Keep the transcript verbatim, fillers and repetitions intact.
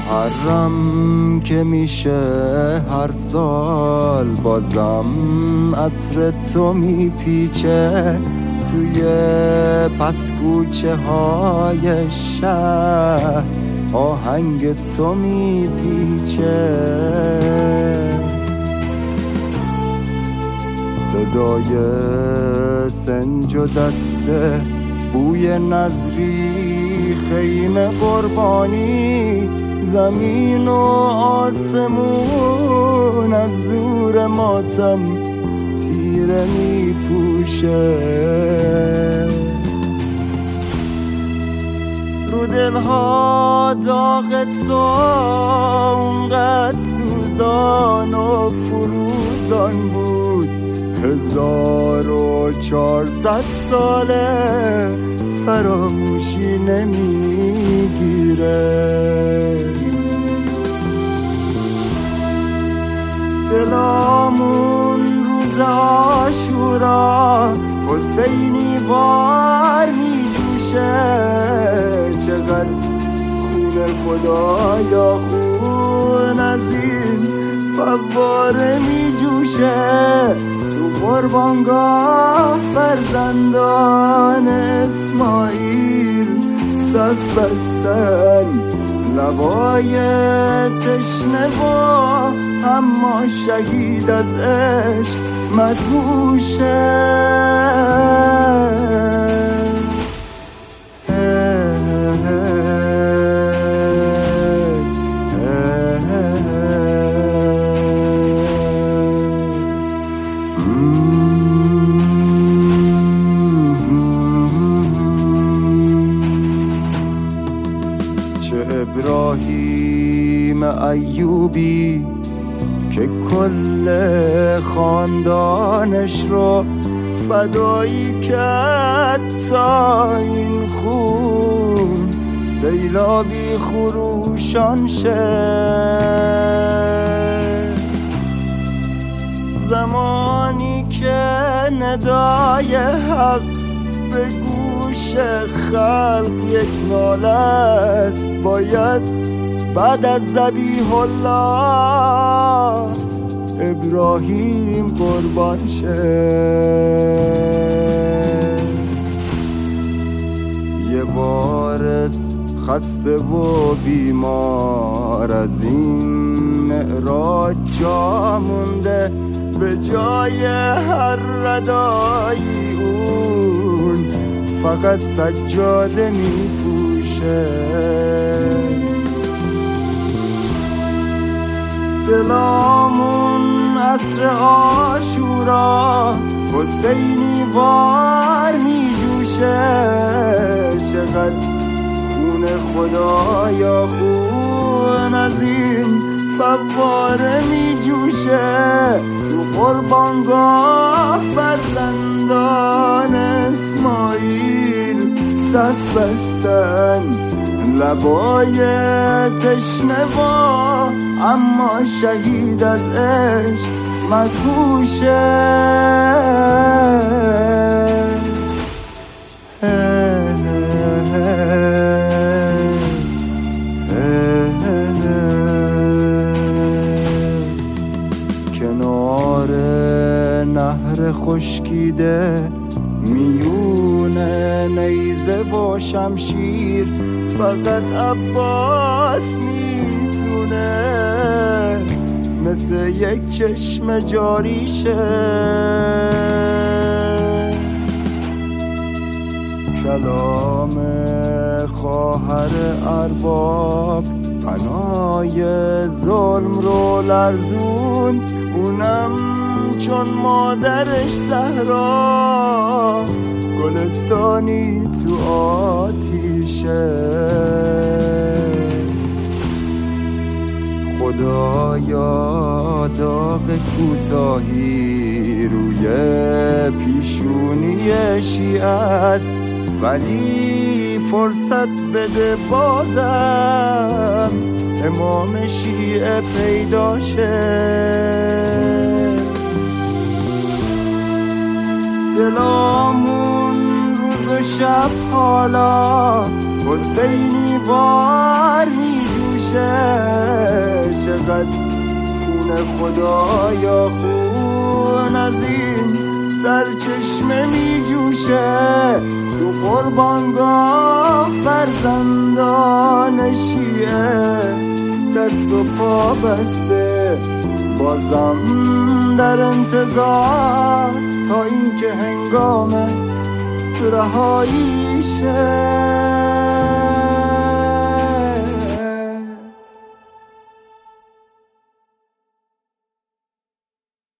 محرم که میشه هر سال بازم عطر تو میپیچه توی پس کوچه های شهر، آهنگ تو میپیچه، صدای سنج و دسته، بوی نظری، خیمه قربانی، زمین و آسمون از زور ماتم تیره میپوشه، رو دلها داغ تو اونقدر سوزان و فروزان بود، هزار و چهارصد ساله فراموشی نمیگیره. دلامون روز عاشورا حسینی وار میجوشه، چقدر خون خدایا خون از این فواره میجوشه، تو قربانگاه فرزندان اسماعیل صف بستن، لبای تشنه و اما شهید از عشق مدهوشه. ابراهیم ایوبی که کل خاندانش رو فدایی کرد تا این خون سیلابی خروشان شه، زمانی که ندای حق به گوش خلق یک ناله است، باید بعد از ذبیح الله ابراهیم قربان شه. یه وارث خسته و بیمار از این معراج جا مونده، به جای هر ردایی اون فقط سجاده میپوشه. دلامون عصر عاشورا حسینی وار میجوشه، چقدر خون خدایا خون از این فواره میجوشه، تو قربانگاه فرزندان اسماعیل صف بستن، لبای تشنه و اما شهید از عشق مدهوشه. کنار نهر خشکیده میون نیزه و شمشیر، فقط عباس میتونه مثل یک چشم جاری شه. کلام خواهر ارباب بنای ظلم رو لرزون، اونم چون مادرش زهرا گلستانی تو آتیشه. خدایا داغ کوتاهی روی پیشونی شیعه است، ولی فرصت بده بازم امام شیعه پیدا شه. دلامون روز و شب حالا حسینی وار می میشه، چقدر خون خدایا خون از این سرچشمه میجوشه. تو قربانگاه فرزندان شیعه دست و پا بسته، بازم در انتظار تا اینکه هنگام رهاییشه.